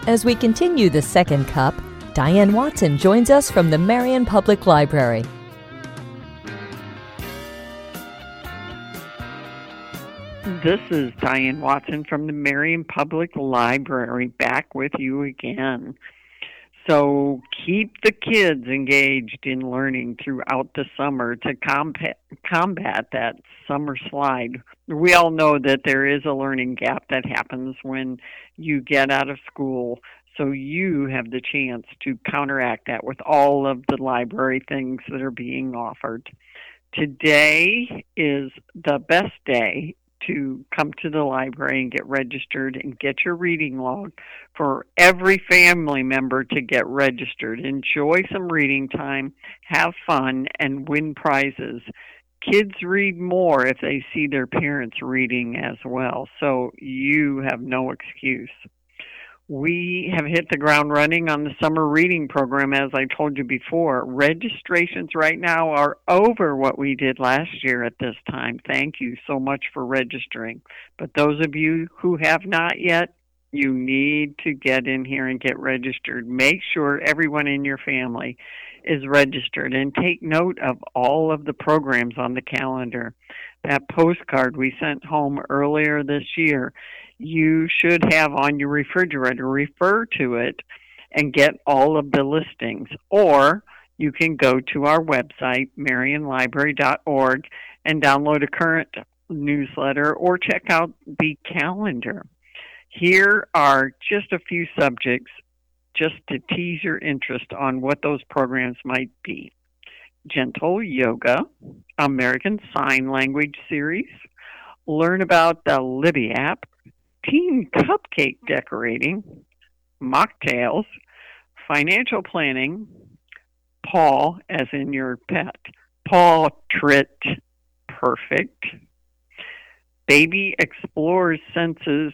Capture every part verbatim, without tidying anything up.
As we continue the second cup, Diane Watson joins us from the Marion Public Library. This is Diane Watson from the Marion Public Library, back with you again. So keep the kids engaged in learning throughout the summer to combat, combat that summer slide. We all know that there is a learning gap that happens when you get out of school, so you have the chance to counteract that with all of the library things that are being offered. Today is the best day to come to the library and get registered and get your reading log for every family member to get registered. Enjoy some reading time, have fun, and win prizes. Kids read more if they see their parents reading as well, so you have no excuse. We have hit the ground running on the summer reading program, as I told you before. Registrations right now are over what we did last year at this time. Thank you so much for registering. But those of you who have not yet, you need to get in here and get registered. Make sure everyone in your family is registered, and take note of all of the programs on the calendar. That postcard we sent home earlier this year, you should have on your refrigerator. Refer to it and get all of the listings. Or you can go to our website, marion library dot org, and download a current newsletter or check out the calendar. Here are just a few subjects just to tease your interest on what those programs might be. Gentle Yoga, American Sign Language series, learn about the Libby app, teen cupcake decorating, mocktails, financial planning, paw, as in your pet, portrait, perfect, baby explores senses,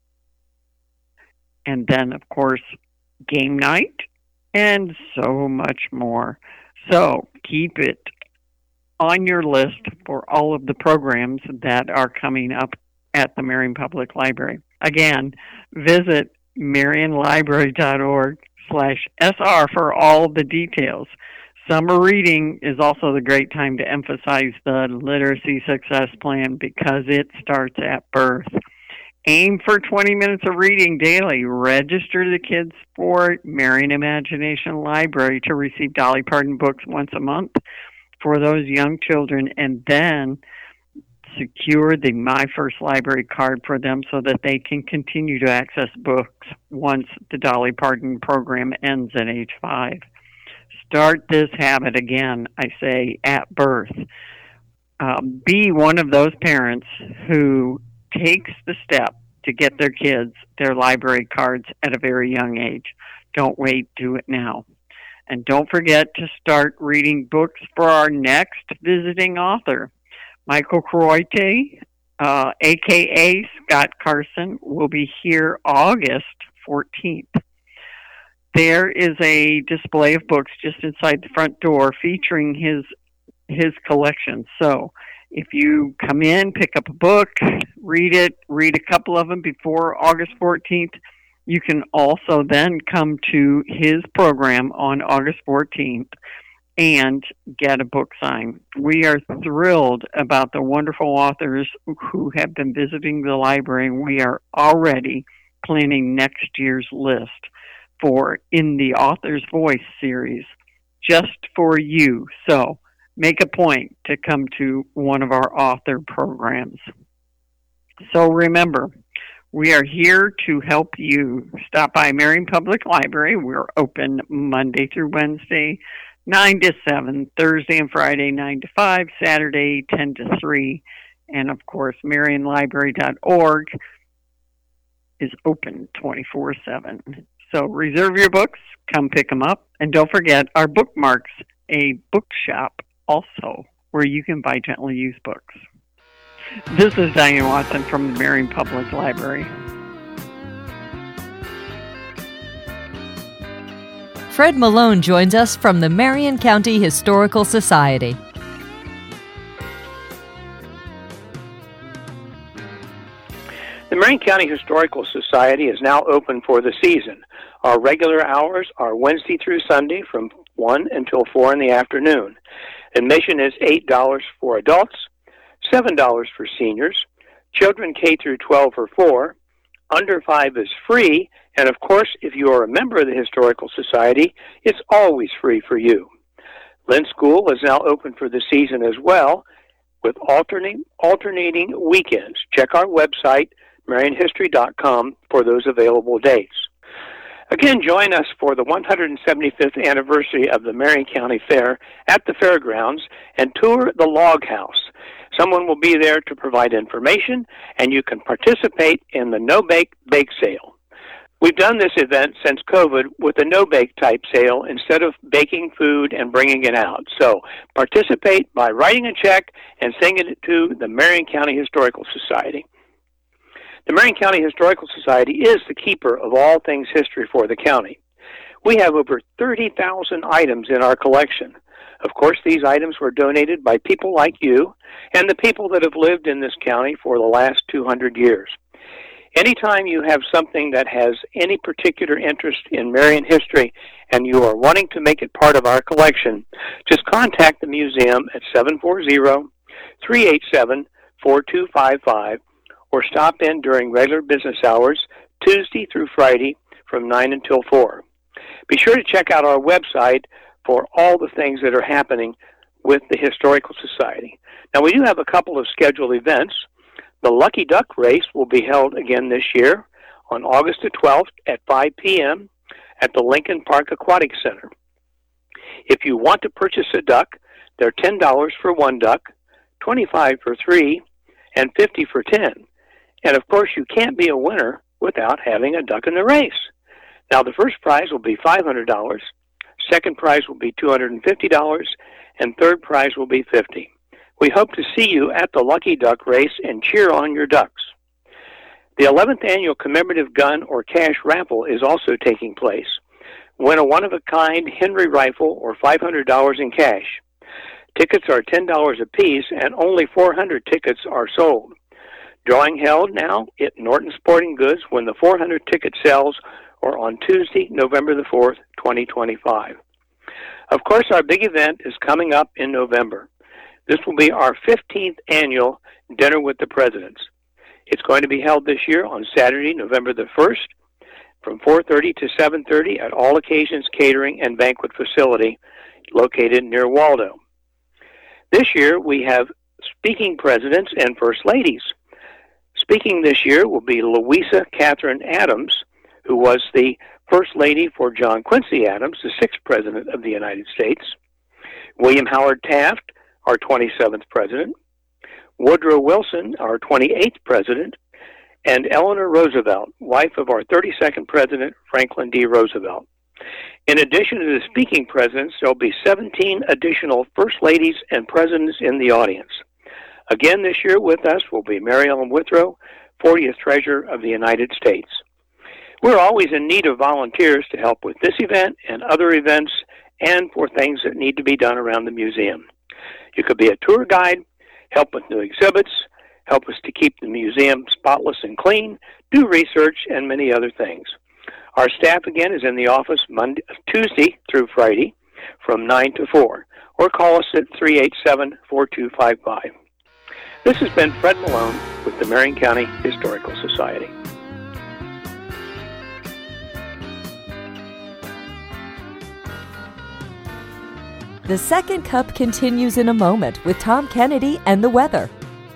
and then, of course, game night, and so much more. So keep it on your list for all of the programs that are coming up at the Marion Public Library. Again, visit marion library dot org slash S R for all the details. Summer reading is also the great time to emphasize the Literacy Success Plan because it starts at birth. Aim for twenty minutes of reading daily. Register the kids for Marion Imagination Library to receive Dolly Parton books once a month for those young children, and then secure the My First Library card for them so that they can continue to access books once the Dolly Parton program ends at age five. Start this habit again, I say, at birth. Um, be one of those parents who takes the step to get their kids their library cards at a very young age. Don't wait, do it now. And don't forget to start reading books for our next visiting author. Michael Croite, uh, a k a. Scott Carson, will be here August fourteenth. There is a display of books just inside the front door featuring his his collection. So if you come in, pick up a book, read it, read a couple of them before August fourteenth, you can also then come to his program on August fourteenth and get a book signed. We are thrilled about the wonderful authors who have been visiting the library. We are already planning next year's list for In the Author's Voice series, just for you. So make a point to come to one of our author programs. So remember, we are here to help you. Stop by Marion Public Library. We're open Monday through Wednesday, nine to seven, Thursday and Friday, nine to five, Saturday, ten to three. And, of course, marion library dot org is open twenty-four seven. So reserve your books, come pick them up, and don't forget our Bookmarks, a bookshop also where you can buy gently used books. This is Diane Watson from the Marion Public Library. Fred Malone joins us from the Marion County Historical Society. The The Marion County Historical Society is now open for the season. Our regular hours are Wednesday through Sunday from one until four in the afternoon. Admission is eight dollars for adults, seven dollars for seniors. Children K through twelve are four. Under five is free. And of course, if you are a member of the Historical Society, it's always free for you. Lynn School is now open for the season as well, with alternating, alternating weekends. Check our website, marion history dot com, for those available dates. Again, join us for the one hundred seventy-fifth anniversary of the Marion County Fair at the fairgrounds and tour the Log House. Someone will be there to provide information, and you can participate in the no-bake bake sale. We've done this event since COVID with a no-bake type sale instead of baking food and bringing it out. So participate by writing a check and sending it to the Marion County Historical Society. The Marion County Historical Society is the keeper of all things history for the county. We have over thirty thousand items in our collection. Of course, these items were donated by people like you and the people that have lived in this county for the last two hundred years. Anytime you have something that has any particular interest in Marion history and you are wanting to make it part of our collection, just contact the museum at seven four zero, three eight seven, four two five five or stop in during regular business hours, Tuesday through Friday from nine until four. Be sure to check out our website for all the things that are happening with the Historical Society. Now, we do have a couple of scheduled events. The Lucky Duck Race will be held again this year on August the twelfth at five p.m. at the Lincoln Park Aquatic Center. If you want to purchase a duck, they're ten dollars for one duck, twenty-five dollars for three, and fifty dollars for ten. And of course, you can't be a winner without having a duck in the race. Now, the first prize will be five hundred dollars, second prize will be two hundred fifty dollars, and third prize will be fifty dollars. We hope to see you at the Lucky Duck Race and cheer on your ducks. The eleventh Annual Commemorative Gun or Cash Raffle is also taking place. Win a one-of-a-kind Henry rifle or five hundred dollars in cash. Tickets are ten dollars apiece, and only four hundred tickets are sold. Drawing held now at Norton Sporting Goods when the four hundred ticket sales are on Tuesday, November the fourth, twenty twenty-five. Of course, our big event is coming up in November. This will be our fifteenth annual Dinner with the Presidents. It's going to be held this year on Saturday, November the first, from four thirty to seven thirty at All Occasions Catering and Banquet Facility located near Waldo. This year, we have speaking presidents and first ladies. Speaking this year will be Louisa Catherine Adams, who was the first lady for John Quincy Adams, the sixth president of the United States. William Howard Taft, our twenty-seventh president. Woodrow Wilson, our twenty-eighth president. And Eleanor Roosevelt, wife of our thirty-second president, Franklin D. Roosevelt. In addition to the speaking presidents, there will be seventeen additional first ladies and presidents in the audience. Again this year with us will be Mary Ellen Withrow, fortieth Treasurer of the United States. We're always in need of volunteers to help with this event and other events and for things that need to be done around the museum. You could be a tour guide, help with new exhibits, help us to keep the museum spotless and clean, do research, and many other things. Our staff, again, is in the office Monday, Tuesday through Friday from nine to four, or call us at three eight seven, four two five five. This has been Fred Malone with the Marion County Historical Society. The Second Cup continues in a moment with Tom Kennedy and the weather.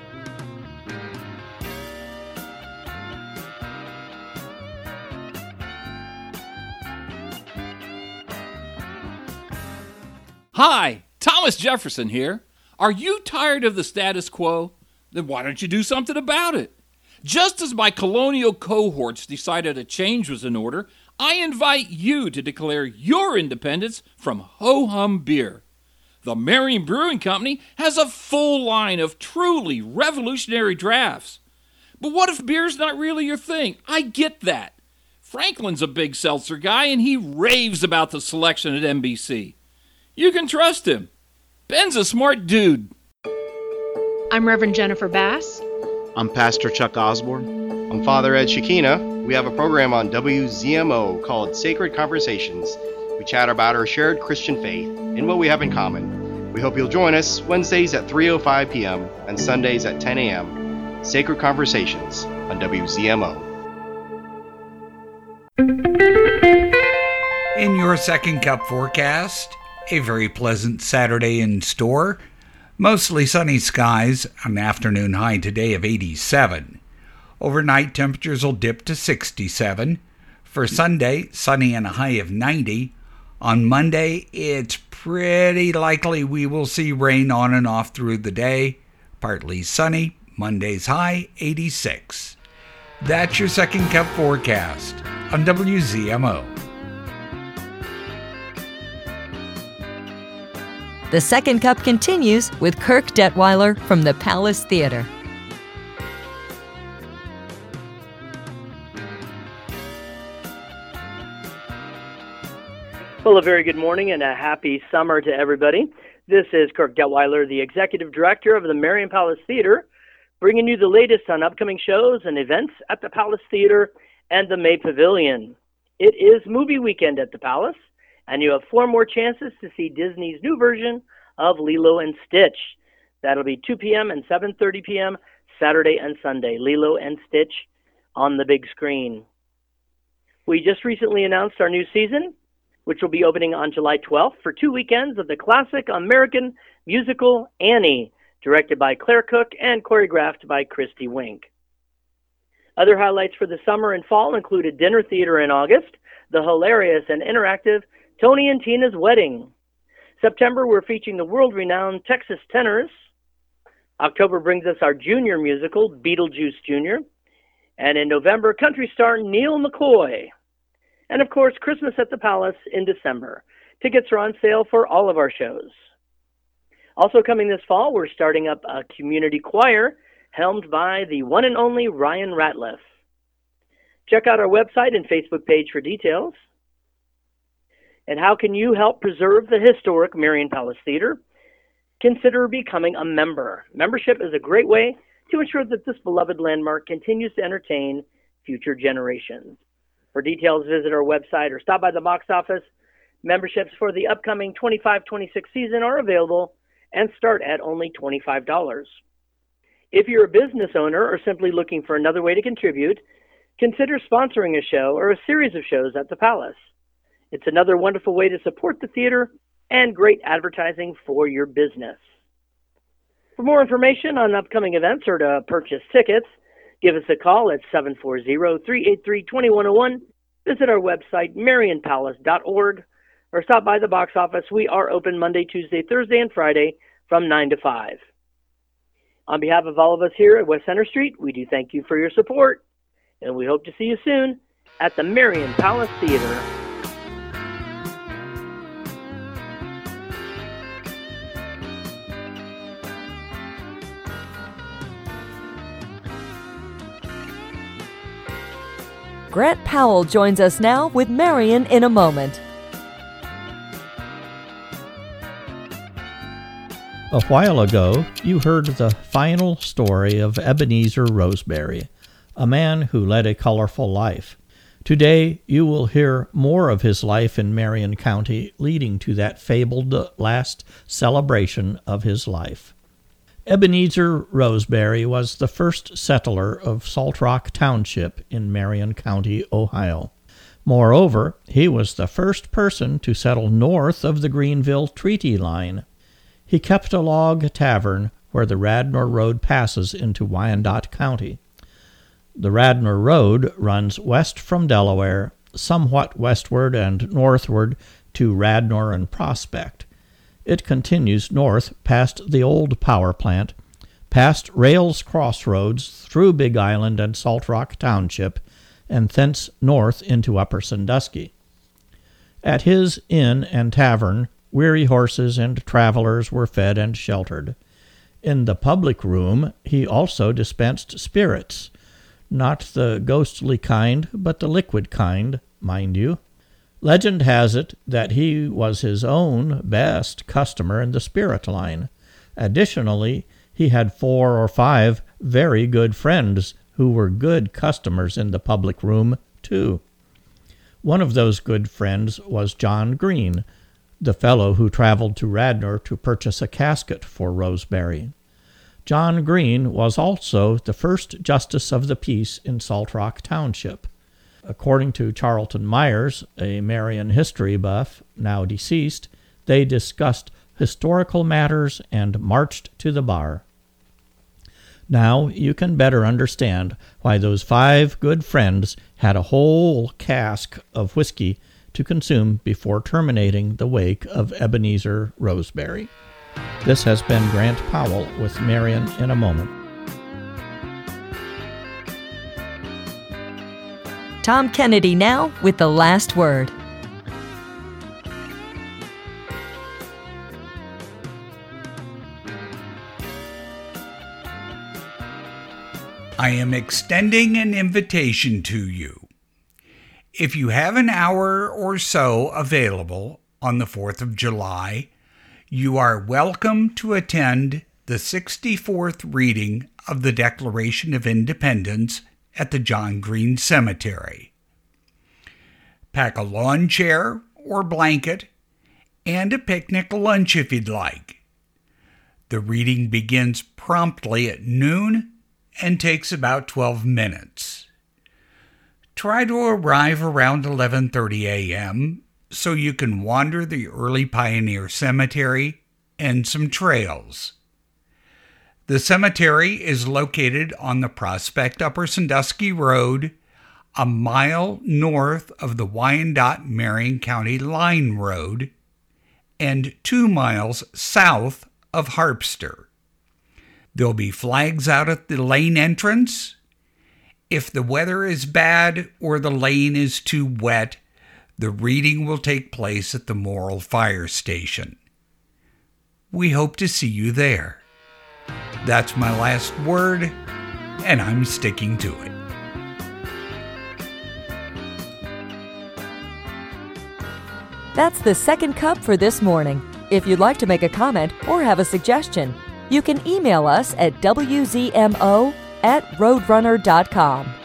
Hi, Thomas Jefferson here. Are you tired of the status quo? Then why don't you do something about it? Just as my colonial cohorts decided a change was in order, I invite you to declare your independence from ho-hum beer. The Marion Brewing Company has a full line of truly revolutionary drafts. But what if beer's not really your thing? I get that. Franklin's a big seltzer guy, and he raves about the selection at N B C. You can trust him. Ben's a smart dude. I'm Reverend Jennifer Bass. I'm Pastor Chuck Osborne. I'm Father Ed Shekina. We have a program on W Z M O called Sacred Conversations. We chat about our shared Christian faith and what we have in common. We hope you'll join us Wednesdays at three oh five p.m. and Sundays at ten a.m. Sacred Conversations on W Z M O. In your second cup forecast, a very pleasant Saturday in store. Mostly sunny skies, an afternoon high today of eighty-seven. Overnight temperatures will dip to sixty-seven. For Sunday, sunny and a high of ninety. On Monday, it's pretty likely we will see rain on and off through the day. Partly sunny, Monday's high eighty-six. That's your second cup forecast on W Z M O. The Second Cup continues with Kirk Detweiler from the Palace Theater. Well, a very good morning and a happy summer to everybody. This is Kirk Detweiler, the Executive Director of the Marion Palace Theater, bringing you the latest on upcoming shows and events at the Palace Theater and the May Pavilion. It is movie weekend at the Palace, and you have four more chances to see Disney's new version of Lilo and Stitch. That'll be two p.m. and seven thirty p.m. Saturday and Sunday. Lilo and Stitch on the big screen. We just recently announced our new season, which will be opening on July twelfth for two weekends of the classic American musical Annie, directed by Claire Cook and choreographed by Christy Wink. Other highlights for the summer and fall include a dinner theater in August, the hilarious and interactive Tony and Tina's Wedding. September, we're featuring the world-renowned Texas Tenors. October brings us our junior musical, Beetlejuice Junior And in November, country star Neil McCoy. And of course, Christmas at the Palace in December. Tickets are on sale for all of our shows. Also coming this fall, we're starting up a community choir helmed by the one and only Ryan Ratliff. Check out our website and Facebook page for details. And how can you help preserve the historic Marion Palace Theater? Consider becoming a member. Membership is a great way to ensure that this beloved landmark continues to entertain future generations. For details, visit our website or stop by the box office. Memberships for the upcoming twenty-five twenty-six season are available and start at only twenty-five dollars. If you're a business owner or simply looking for another way to contribute, consider sponsoring a show or a series of shows at the Palace. It's another wonderful way to support the theater and great advertising for your business. For more information on upcoming events or to purchase tickets, give us a call at seven four zero, three eight three, two one zero one. Visit our website, marion palace dot org, or stop by the box office. We are open Monday, Tuesday, Thursday, and Friday from nine to five. On behalf of all of us here at West Center Street, we do thank you for your support, and we hope to see you soon at the Marion Palace Theater. Grant Powell joins us now with Marion in a moment. A while ago, you heard the final story of Ebenezer Roseberry, a man who led a colorful life. Today, you will hear more of his life in Marion County, leading to that fabled last celebration of his life. Ebenezer Roseberry was the first settler of Salt Rock Township in Marion County, Ohio. Moreover, he was the first person to settle north of the Greenville Treaty Line. He kept a log tavern where the Radnor Road passes into Wyandotte County. The Radnor Road runs west from Delaware, somewhat westward and northward to Radnor and Prospect. It continues north past the old power plant, past Rails Crossroads, through Big Island and Salt Rock Township, and thence north into Upper Sandusky. At his inn and tavern, weary horses and travelers were fed and sheltered. In the public room he also dispensed spirits, not the ghostly kind, but the liquid kind, mind you. Legend has it that he was his own best customer in the spirit line. Additionally, he had four or five very good friends who were good customers in the public room, too. One of those good friends was John Green, the fellow who traveled to Radnor to purchase a casket for Rosebery. John Green was also the first justice of the peace in Salt Rock Township. According to Charlton Myers, a Marion history buff, now deceased, they discussed historical matters and marched to the bar. Now you can better understand why those five good friends had a whole cask of whiskey to consume before terminating the wake of Ebenezer Rosebery. This has been Grant Powell with Marion in a Moment. Tom Kennedy now with the last word. I am extending an invitation to you. If you have an hour or so available on the fourth of July, you are welcome to attend the sixty-fourth reading of the Declaration of Independence at the John Green Cemetery. Pack a lawn chair or blanket and a picnic lunch if you'd like. The reading begins promptly at noon and takes about twelve minutes. Try to arrive around eleven thirty a.m. so you can wander the early Pioneer Cemetery and some trails. The cemetery is located on the Prospect Upper Sandusky Road, a mile north of the Wyandotte Marion County Line Road, and two miles south of Harpster. There'll be flags out at the lane entrance. If the weather is bad or the lane is too wet, the reading will take place at the Morrill Fire Station. We hope to see you there. That's my last word, and I'm sticking to it. That's the second cup for this morning. If you'd like to make a comment or have a suggestion, you can email us at W Z M O at roadrunner dot com.